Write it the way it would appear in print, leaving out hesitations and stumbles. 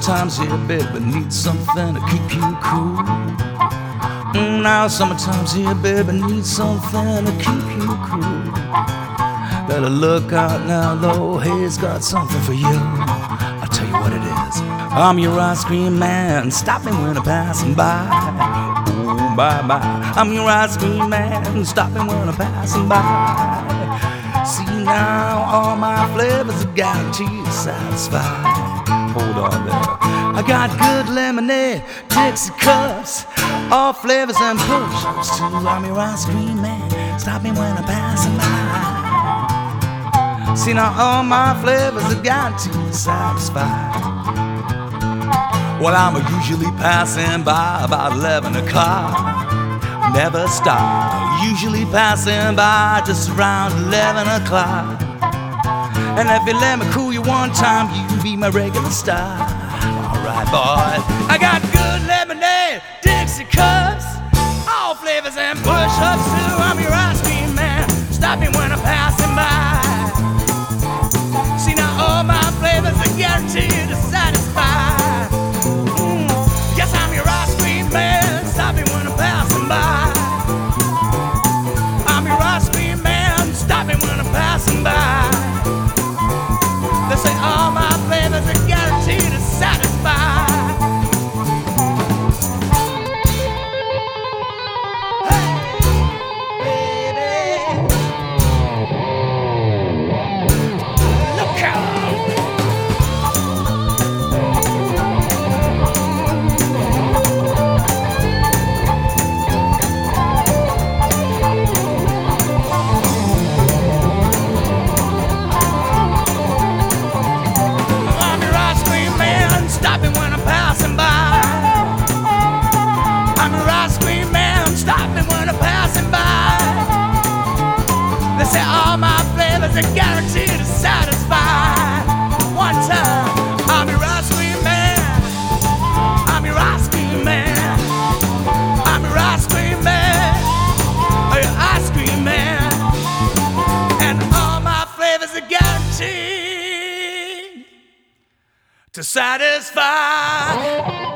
summertime's here, baby, need something to keep you cool. Now summertime's here, baby, need something to keep you cool. Better look out now, though, he's got something for you. I'll tell you what it is. I'm your ice cream man, stop me when I'm passing by. Oh, bye-bye. I'm your ice cream man, stop me when I'm passing by. See now, all my flavors are guaranteed to satisfy. Hold on there. I got good lemonade, Dixie cups, all flavors and push-ups too. I'm your ice cream man, stop me when I'm passing by. See now, all my flavors are guaranteed to satisfy. Well, I'm usually passing by about 11 o'clock. Never stop, usually passing by just around 11 o'clock. And if you let me cool you one time, you be my regular star. Alright, boy. I got good lemonade, Dixie cups, all flavors and push-ups too. I'm your ice cream man, stop me when I'm passing by. See now, all my flavors are guaranteed to satisfy. Yes, I'm your ice cream man, stop me when I'm passing by. I'm your ice cream man, stop me when I'm passing by. They say all my flavors are guaranteed to satisfy. Hey, baby, look out. Stop me when I'm passing by. I'm your ice cream man, stop me when I'm passing by. They say all my flavors are guaranteed to satisfy. One time, I'm your ice cream man. I'm your ice cream man. I'm your ice cream man. I'm your ice cream man. And all my flavors are guaranteed to satisfy.